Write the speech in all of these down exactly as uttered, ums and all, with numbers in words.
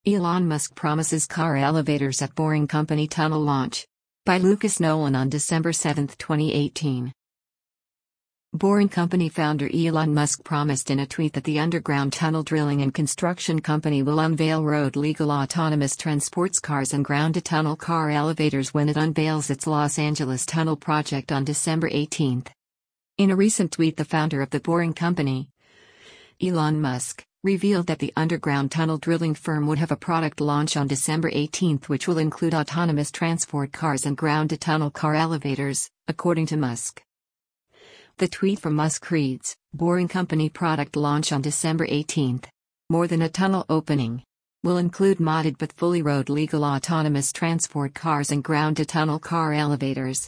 Elon Musk promises car elevators at Boring Company tunnel launch. By Lucas Nolan on December seventh, twenty eighteen. Boring Company founder Elon Musk promised in a tweet that the underground tunnel drilling and construction company will unveil road-legal autonomous transports cars and ground-to-tunnel car elevators when it unveils its Los Angeles tunnel project on December eighteenth. In a recent tweet, the founder of the Boring Company, Elon Musk, revealed that the underground tunnel drilling firm would have a product launch on December eighteenth which will include autonomous transport cars and ground-to-tunnel car elevators, according to Musk. The tweet from Musk reads, Boring Company product launch on December eighteenth. More than a tunnel opening. Will include modded but fully road-legal autonomous transport cars and ground-to-tunnel car elevators.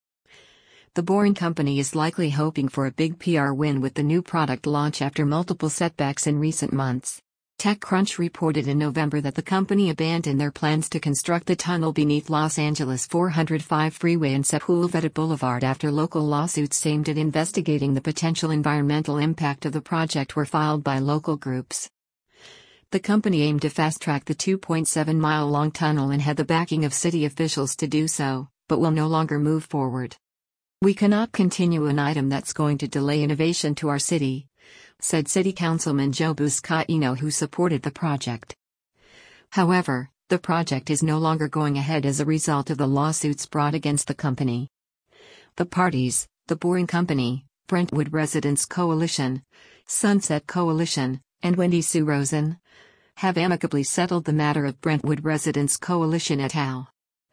The Boring Company is likely hoping for a big P R win with the new product launch after multiple setbacks in recent months. TechCrunch reported in November that the company abandoned their plans to construct the tunnel beneath Los Angeles four oh five freeway and Sepulveda Boulevard after local lawsuits aimed at investigating the potential environmental impact of the project were filed by local groups. The company aimed to fast-track the two point seven mile long tunnel and had the backing of city officials to do so, but will no longer move forward. We cannot continue an item that's going to delay innovation to our city, said City Councilman Joe Buscaino, who supported the project. However, the project is no longer going ahead as a result of the lawsuits brought against the company. The parties, the Boring Company, Brentwood Residents Coalition, Sunset Coalition, and Wendy Sue Rosen, have amicably settled the matter of Brentwood Residents Coalition et al.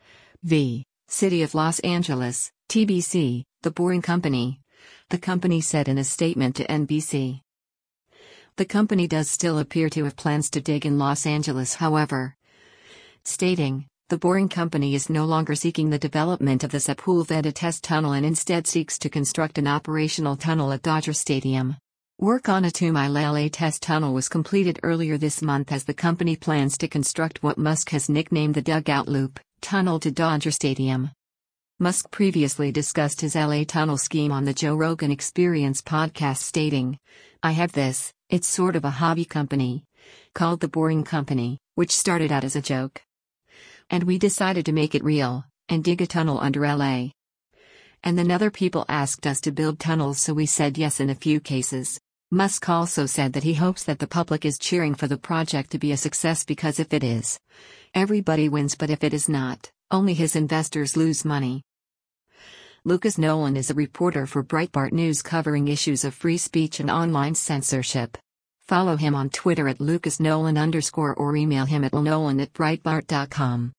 v. City of Los Angeles, T B C, the Boring Company, the company said in a statement to N B C. The company does still appear to have plans to dig in Los Angeles, however, stating, the Boring Company is no longer seeking the development of the Sepulveda test tunnel and instead seeks to construct an operational tunnel at Dodger Stadium. Work on a two mile L A test tunnel was completed earlier this month as the company plans to construct what Musk has nicknamed the Dugout Loop tunnel to Dodger Stadium. Musk previously discussed his L A tunnel scheme on the Joe Rogan Experience podcast, stating, I have this, it's sort of a hobby company, called the Boring Company, which started out as a joke. And we decided to make it real, and dig a tunnel under L A. And then other people asked us to build tunnels, so we said yes in a few cases. Musk also said that he hopes that the public is cheering for the project to be a success because if it is, everybody wins, but if it is not, only his investors lose money. Lucas Nolan is a reporter for Breitbart News covering issues of free speech and online censorship. Follow him on Twitter at lucasnolan underscore or email him at lnolan at breitbart dot com.